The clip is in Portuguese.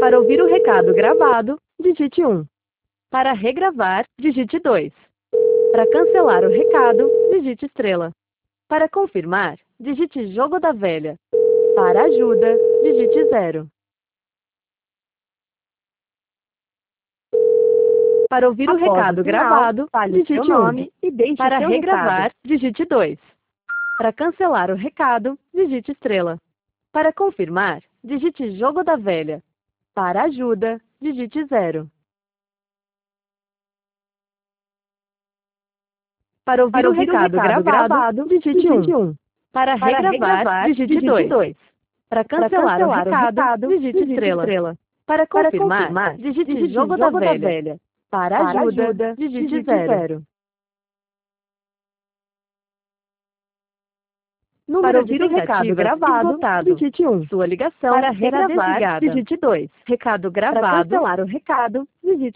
Para ouvir o recado gravado, digite 1. Para regravar, digite 2. Para cancelar o recado, digite estrela. Para confirmar, digite jogo da velha. Para ajuda, digite 0. Para ouvir o Após o recado sinal, gravado, fale o seu digite 1. nome e deixe Para seu regravar, recado. digite 2. Para cancelar o recado, digite estrela. Para confirmar, digite jogo da velha. Para ajuda, digite 0. Para ouvir Para o ouvir o recado recado gravado, digite 1. Para Para regravar, regravar, digite digite 2. 2. Para Para cancelar o cancelar o recado, recado, digite digite estrela. estrela. Para Para confirmar, confirmar, digite digite jogo da jogo da velha. velha. Para Para ajuda, ajuda, digite digite 0. 0. Número Para de ouvir o recado tentativas gravado, esgotado. digite 1. Sua ligação Para será regravar, desligada. digite 2. Recado Para gravado. cancelar o recado, digite